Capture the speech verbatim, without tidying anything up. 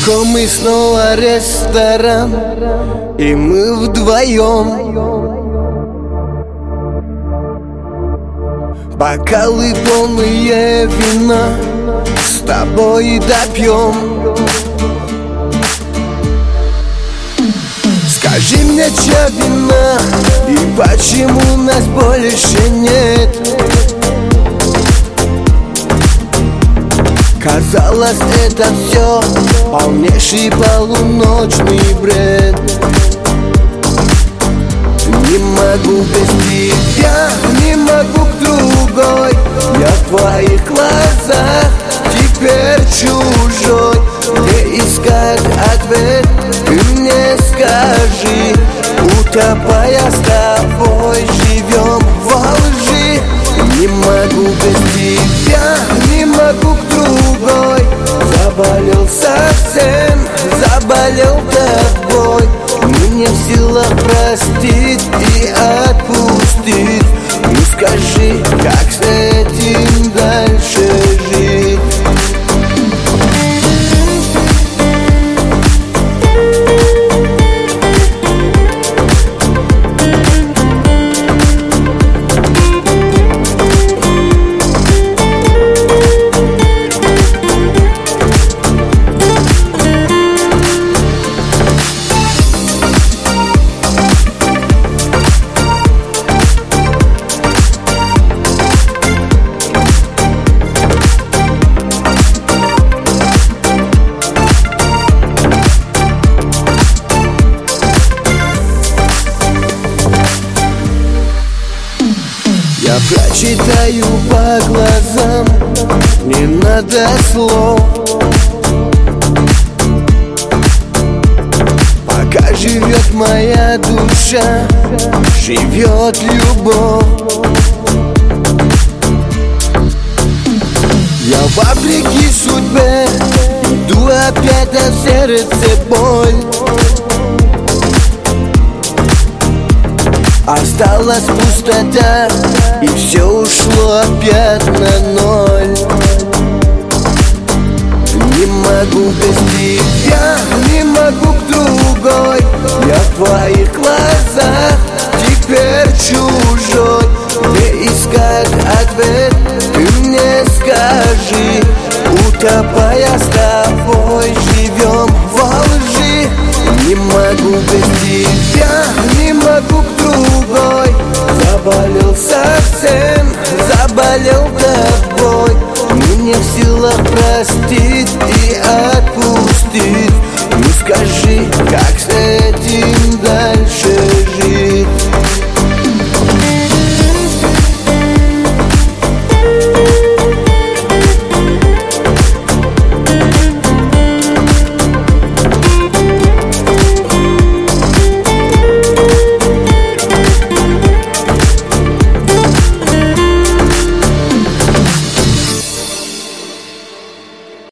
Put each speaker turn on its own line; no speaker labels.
Знакомый снова ресторан, и мы вдвоем. Бокалы полные вина с тобой допьем. Скажи мне, чья вина и почему нас больше нет? Казалось, это все полнейший полуночный бред. Не могу без тебя, не могу к другой. Я в твоих глазах теперь чужой. Где искать ответ, ты мне скажи. Утопая с тобой, живем во лжи. Не могу без тебя, не могу к другой. Заболел совсем, заболел тобой. Мы не в силах простить и отпустить. Ну скажи, как с этим дальше жить? Я прочитаю по глазам, не надо слов. Пока живет моя душа, живет любовь. Я вопреки судьбе иду опять, а в сердце боль. Осталась пустота, и все ушло опять на ноль. Не могу без тебя, не могу к другой. Я в твоих глазах теперь чужой. Где искать ответ, ты мне скажи. Утопая с тобой, живем во лжи. Не могу без тебя, не могу к другой. Заболел совсем, заболел тобой. Мы не в силах простить и отпустить. Ну скажи, как